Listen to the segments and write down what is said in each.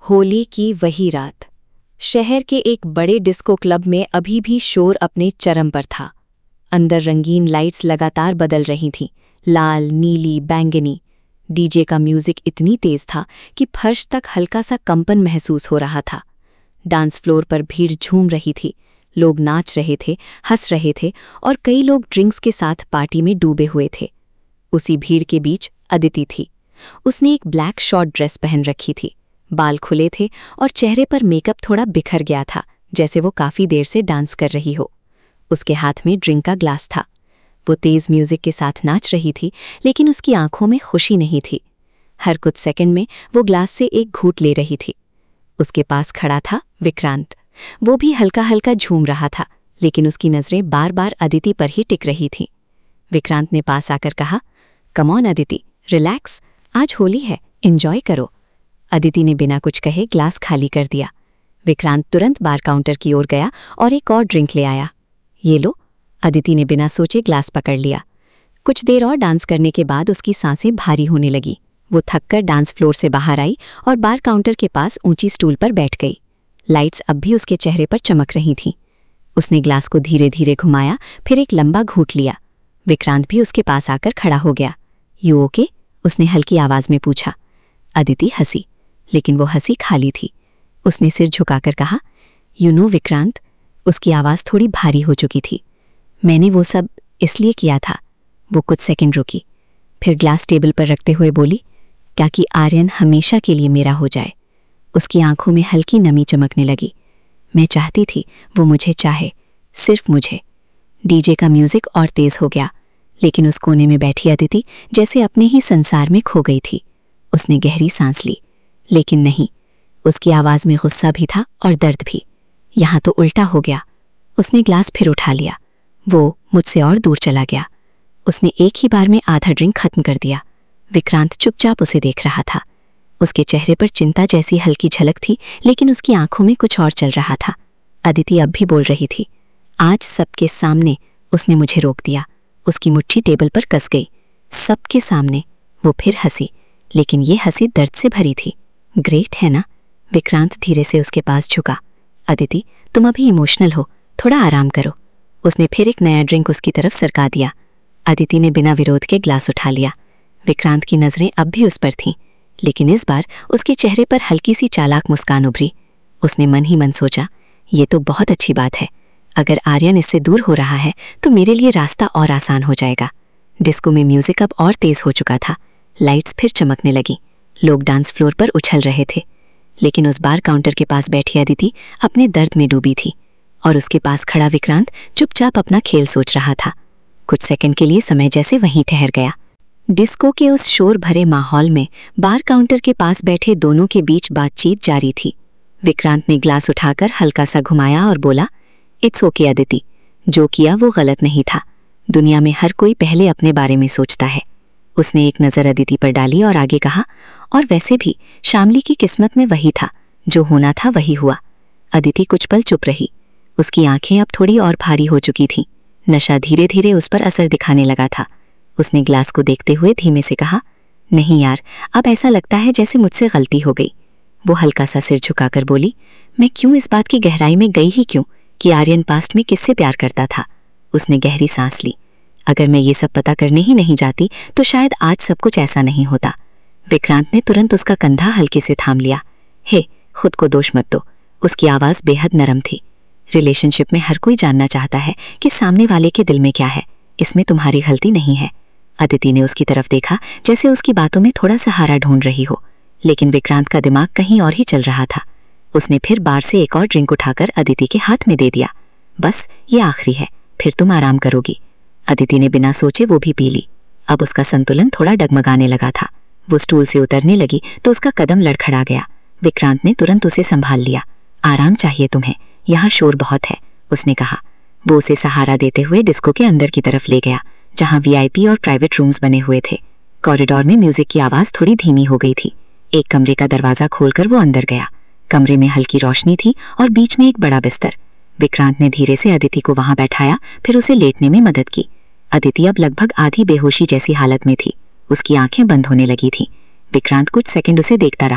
होली की वही रात शहर के एक बड़े डिस्को क्लब में अभी भी शोर अपने चरम पर था। अंदर रंगीन लाइट्स लगातार बदल रही थीं, लाल, नीली, बैंगनी। डीजे का म्यूजिक इतनी तेज था कि फर्श तक हल्का सा कंपन महसूस हो रहा था। डांस फ्लोर पर भीड़ झूम रही थी, लोग नाच रहे थे, हंस रहे थे और कई लोग ड्रिंक्स के साथ पार्टी में डूबे हुए थे। उसी भीड़ के बीच अदिति थी। उसने एक ब्लैक शॉर्ट ड्रेस पहन रखी थी, बाल खुले थे और चेहरे पर मेकअप थोड़ा बिखर गया था, जैसे वो काफी देर से डांस कर रही हो। उसके हाथ में ड्रिंक का ग्लास था। वो तेज म्यूजिक के साथ नाच रही थी, लेकिन उसकी आंखों में खुशी नहीं थी। हर कुछ सेकंड में वो ग्लास से एक घूंट ले रही थी। उसके पास खड़ा था विक्रांत। वो भी हल्का हल्का झूम रहा था, लेकिन उसकी नजरें बार बार अदिति पर ही टिक रही थीं। विक्रांत ने पास आकर कहा, कम ऑन अदिति, रिलैक्स, आज होली है, एंजॉय करो। अदिति ने बिना कुछ कहे ग्लास खाली कर दिया। विक्रांत तुरंत बार काउंटर की ओर गया और एक और ड्रिंक ले आया। ये लो। अदिति ने बिना सोचे ग्लास पकड़ लिया। कुछ देर और डांस करने के बाद उसकी सांसें भारी होने लगी। वो थककर डांस फ्लोर से बाहर आई और बार काउंटर के पास ऊंची स्टूल पर बैठ गई। लाइट्स अब भी उसके चेहरे पर चमक रही थीं। उसने ग्लास को धीरे धीरे घुमाया, फिर एक लंबा घूंट लिया। विक्रांत भी उसके पास आकर खड़ा हो गया। You okay? उसने हल्की आवाज में पूछा। अदिति हंसी, लेकिन वो हंसी खाली थी। उसने सिर झुकाकर कहा, यू नो विक्रांत। उसकी आवाज़ थोड़ी भारी हो चुकी थी। मैंने वो सब इसलिए किया था। वो कुछ सेकंड रुकी, फिर ग्लास टेबल पर रखते हुए बोली, क्या कि आर्यन हमेशा के लिए मेरा हो जाए। उसकी आंखों में हल्की नमी चमकने लगी। मैं चाहती थी वो मुझे चाहे, सिर्फ मुझे। डीजे का म्यूजिक और तेज हो गया, लेकिन उस कोने में बैठी अदिति जैसे अपने ही संसार में खो गई थी। उसने गहरी सांस ली, लेकिन नहीं, उसकी आवाज़ में गुस्सा भी था और दर्द भी। यहाँ तो उल्टा हो गया। उसने ग्लास फिर उठा लिया। वो मुझसे और दूर चला गया। उसने एक ही बार में आधा ड्रिंक खत्म कर दिया। विक्रांत चुपचाप उसे देख रहा था। उसके चेहरे पर चिंता जैसी हल्की झलक थी, लेकिन उसकी आंखों में कुछ और चल रहा था। अदिति अब भी बोल रही थी। आज सबके सामने उसने मुझे रोक दिया। उसकी मुट्ठी टेबल पर कस गई। सबके सामने वो फिर हंसी, लेकिन ये हंसी दर्द से भरी थी। ग्रेट है ना? विक्रांत धीरे से उसके पास झुका। अदिति, तुम अभी इमोशनल हो, थोड़ा आराम करो। उसने फिर एक नया ड्रिंक उसकी तरफ सरका दिया। अदिति ने बिना विरोध के ग्लास उठा लिया। विक्रांत की नजरें अब भी उस पर थीं, लेकिन इस बार उसके चेहरे पर हल्की सी चालाक मुस्कान उभरी। उसने मन ही मन सोचा, ये तो बहुत अच्छी बात है। अगर आर्यन इससे दूर हो रहा है तो मेरे लिए रास्ता और आसान हो जाएगा। डिस्को में म्यूजिक अब और तेज हो चुका था। लाइट्स फिर चमकने लगी। लोग डांस फ्लोर पर उछल रहे थे, लेकिन उस बार काउंटर के पास बैठी अदिति अपने दर्द में डूबी थी और उसके पास खड़ा विक्रांत चुपचाप अपना खेल सोच रहा था। कुछ सेकंड के लिए समय जैसे वहीं ठहर गया। डिस्को के उस शोर भरे माहौल में बार काउंटर के पास बैठे दोनों के बीच बातचीत जारी थी। विक्रांत ने ग्लास उठाकर हल्का सा घुमाया और बोला, इट्स ओके अदिति, जो किया वो गलत नहीं था। दुनिया में हर कोई पहले अपने बारे में सोचता है। उसने एक नज़र अदिति पर डाली और आगे कहा, और वैसे भी शामली की किस्मत में वही था, जो होना था वही हुआ। अदिति कुछ पल चुप रही। उसकी आंखें अब थोड़ी और भारी हो चुकी थीं। नशा धीरे धीरे उस पर असर दिखाने लगा था। उसने ग्लास को देखते हुए धीमे से कहा, नहीं यार, अब ऐसा लगता है जैसे मुझसे गलती हो गई। वो हल्का सा सिर झुकाकर बोली, मैं क्यों इस बात की गहराई में गई ही क्यों कि आर्यन पास्ट में किससे प्यार करता था। उसने गहरी सांस ली। अगर मैं ये सब पता करने ही नहीं जाती तो शायद आज सब कुछ ऐसा नहीं होता। विक्रांत ने तुरंत उसका कंधा हल्के से थाम लिया। हे, खुद को दोष मत दो। उसकी आवाज़ बेहद नरम थी। रिलेशनशिप में हर कोई जानना चाहता है कि सामने वाले के दिल में क्या है। इसमें तुम्हारी गलती नहीं है। अदिति ने उसकी तरफ देखा, जैसे उसकी बातों में थोड़ा सहारा ढूंढ रही हो, लेकिन विक्रांत का दिमाग कहीं और ही चल रहा था। उसने फिर बार से एक और ड्रिंक उठाकर अदिति के हाथ में दे दिया। बस ये आखिरी है, फिर तुम आराम करोगी। अदिति ने बिना सोचे वो भी पी ली। अब उसका संतुलन थोड़ा डगमगाने लगा था। वो स्टूल से उतरने लगी तो उसका कदम लड़खड़ा गया। विक्रांत ने तुरंत उसे संभाल लिया। आराम चाहिए तुम्हें, यहाँ शोर बहुत है, उसने कहा। वो उसे सहारा देते हुए डिस्को के अंदर की तरफ ले गया, जहाँ वीआईपी और प्राइवेट रूम्स बने हुए थे। कॉरिडोर में म्यूजिक की आवाज़ थोड़ी धीमी हो गई थी। एक कमरे का दरवाज़ा खोलकर वो अंदर गया। कमरे में हल्की रोशनी थी और बीच में एक बड़ा बिस्तर। विक्रांत ने धीरे से अदिति को वहां बैठाया, फिर उसे लेटने में मदद की। अदिति अब लगभग आधी बेहोशी जैसी हालत में थी। उसकी आंखें बंद होने लगी थीं। विक्रांत कुछ सेकंड उसे देखता रहा,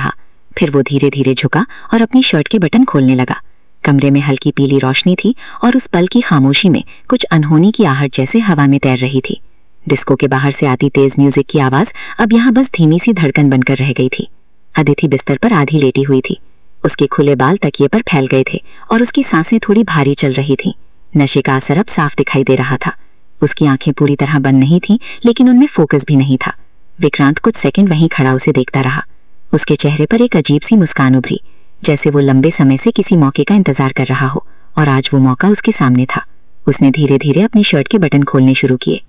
फिर वो धीरे धीरे झुका और अपनी शर्ट के बटन खोलने लगा। कमरे में हल्की पीली रोशनी थी और उस पल की खामोशी में कुछ अनहोनी की आहट जैसे हवा में तैर रही थी। डिस्को के बाहर से आती तेज म्यूजिक की आवाज अब यहाँ बस धीमी सी धड़कन बनकर रह गई थी। अदिति बिस्तर पर आधी लेटी हुई थी। उसके खुले बाल तकिए पर फैल गए थे और उसकी सांसें थोड़ी भारी चल रही थीं। नशे का असर अब साफ दिखाई दे रहा था। उसकी आंखें पूरी तरह बंद नहीं थीं, लेकिन उनमें फोकस भी नहीं था। विक्रांत कुछ सेकंड वहीं खड़ा उसे देखता रहा। उसके चेहरे पर एक अजीब सी मुस्कान उभरी, जैसे वो लंबे समय से किसी मौके का इंतजार कर रहा हो और आज वो मौका उसके सामने था। उसने धीरे धीरे अपनी शर्ट के बटन खोलने शुरू किए।